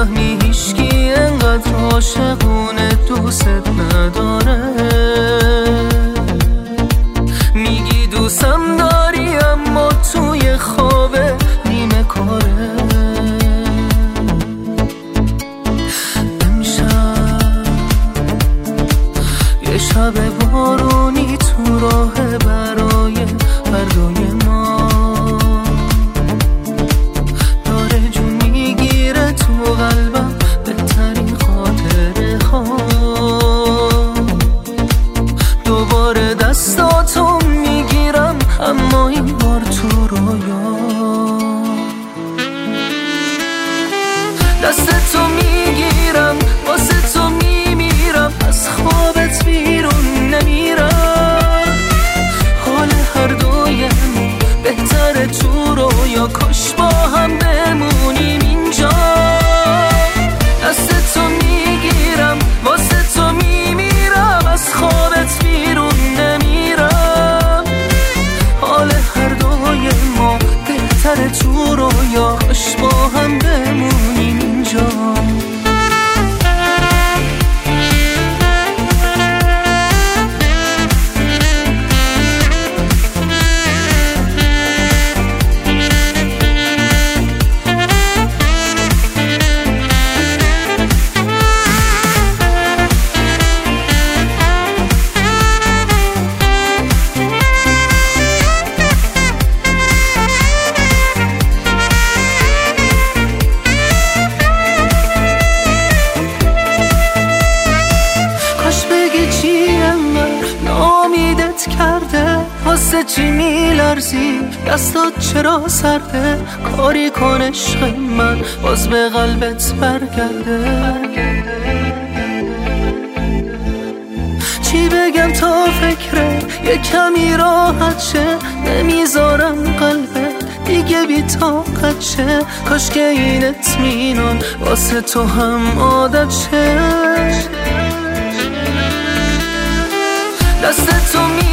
میفهمی هیچکی انقدر عاشقونه دوست نداره. میگی دوستم داری اما توی خوابه نیمه کاره. امشب یه شب بارونی تو راه برای فردای ما داره جون میگیره تو قلبم بهترین خاطره ها. دوباره دستاتو میگیرم اما این بار تو رویا. دستتو میگیرم واسه تو میمیرم از خوابت بیرون نمیرم. حال هر دویم بهتره تو رویا کاش با هم بمونیم اینجا. دستتو میگیرم واسه تو میمیرم از خوابت بیرون نمیرم. حال هر دوی ما بهتره تو رویا کاش با هم بمونیم اینجا. کرده واسه چی میلرزی دستات چرا سرده کاری کن عشق من باز به قلبت برگرده. چی بگم تا فکره یه کمی راحت شه نمیذارم قلبت دیگه بی طاقت شه. کاش که این اطمینان واسه تو هم عادت شه. دستتو